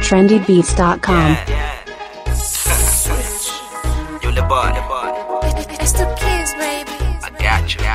trendybeats.com. Switch. You the boy. It's the kids, baby. I got you.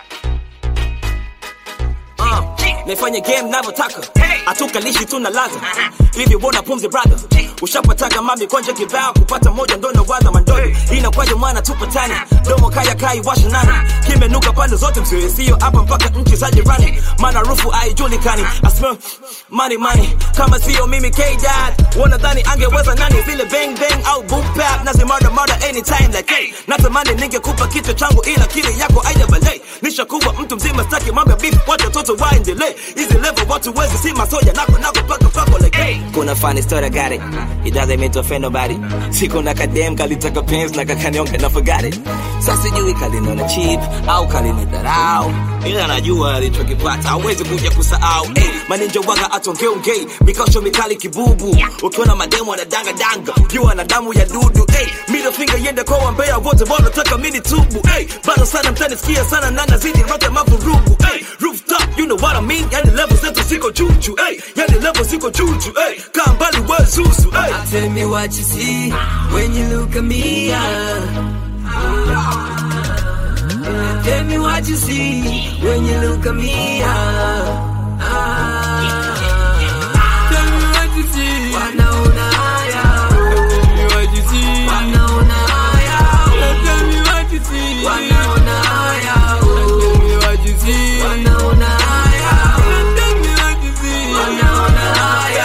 Nifanye game navyotaka, hatukalishi tunalaza hivi bona pumzi brother. Ushapataga mami konje kibao, kupata moja ndo na wadha mandodo. Inakwaje mwana tupatane, domo kaya kai washa nani. Kimenuka pande zote msiwe sio hapa mpaka nchi za jirani. Maana rufu haijulikani, I smell money. Kama sio mimi K-Dad, wanadhani angeweza nani. Vile bang bang au boom bap, nazi murder anytime like hey. Natamani ningekupa kichwa changu ila kile yako aida balay. Nishakuwa mtu mzima staki mambo ya beef, wacha toto waendelee. Easy level watu wezi si masoja nako pako like hey. Kuna funny story I got it, it doesn't mean to offend nobody. Siku na kadem kalitaka pens na kakanyonga na forgot it. Sasa sijui kalinona cheap au kalinidharau, ila najua alichokipata hawezi kuja kusahau. Hey, maninja waga atongeongei mikosho mikali kibubu. Ukiona mademo na danga jua na damu ya dudu. Hey, middle finger yende kwa wambea wote wanataka mini tubu. Hey, bado sana mtani sikia sana na nazidi rote mavurugu. Hey, rooftop you know what I mean. Yani level zetu siko juju. Hey, yani level siko juju. Hey, kambali wezuzu. Hey, tell me what you see when you look at me. Tell me what you see when you look at me. Tell me what you see. Wanaona haya. Tell me what you see. Wanaona haya. Tell me what you see. Wanaona haya. Tell me what you see. Wanaona haya. Tell me what you see. Wanaona haya.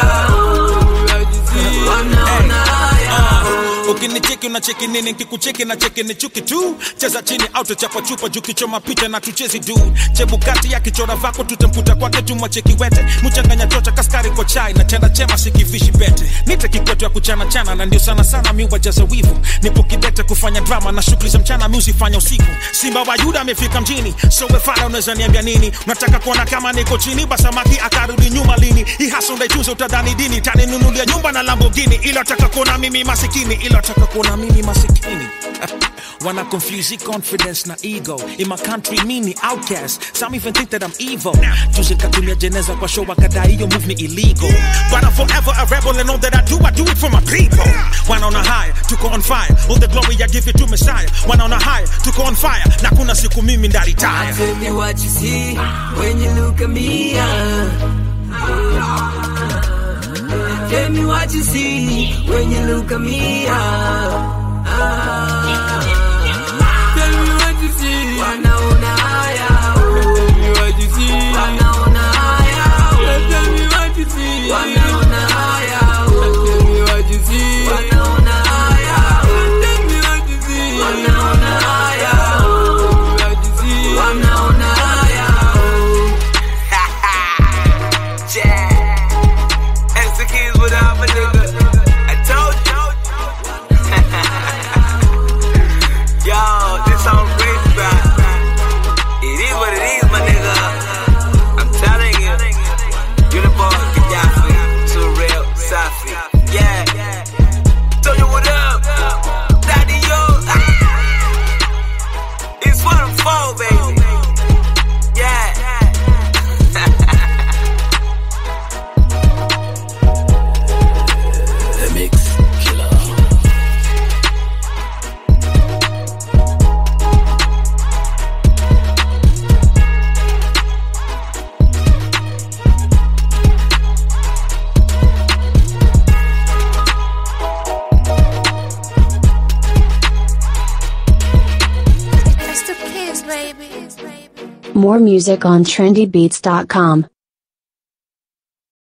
Wanaona haya. Ukinicheki unacheki nini, nikikucheki na cheki ni chuki tu. Cheza chini au tuchapa chupa juu kichoma picha na tuchezi dude. Chebukati ya kichora vako tutamputa kwake tumwacheki wete. Mchanganya chocha kaskari kwa chai na chana chema sikifishi bete. Nite kikwetu ya kuchana na ndio sana mi wajaza wivu. Nipo kidete kufanya drama na shughuli za mchana mi usifanya usiku. Simba wa Yuda amefika mjini, so wefala unaweza niambia nini? Unataka kuona kama niko chini, basamaki akarudi nyuma lini? Hii hasa unaitunza utadhani dini, tani nunulia nyumba na Lamborghini. Ila taka kuona mimi masikini, Wanna confuse confidence na ego. In my country, mini outcast. Some even think that I'm evil. Juzi katumia jeneza kwa show wakadai hiyo move ni illegal. But I'm forever a rebel and all that I do it for my people. One on a high, tuko on fire. All the glory I give it to Messiah. One on a high, tuko on fire. Na kuna siku mimi ndaritaya. Tell me what you see when you look at me. Tell me what you see when you look at me. Tell me what you see. Wanaona haya. Tell me what you see. Wanaona haya. Tell me what you see. Wanaona haya. Tell me what you see. Wanaona haya. Tell me what you see. Wanaona haya. Tell me what you see. Wanaona haya. yeah. And the kids without my nigga. I told you. Yo, this song crazy, bro. It is what it is, my nigga. I'm telling you. You the boy, Gaddafi. Too real, Safi. Yeah. Tell you what up. Daddy, yo. It's what I'm for, baby. Yeah. The Mix Killer. It's the kids, baby. More music on trendybeats.com.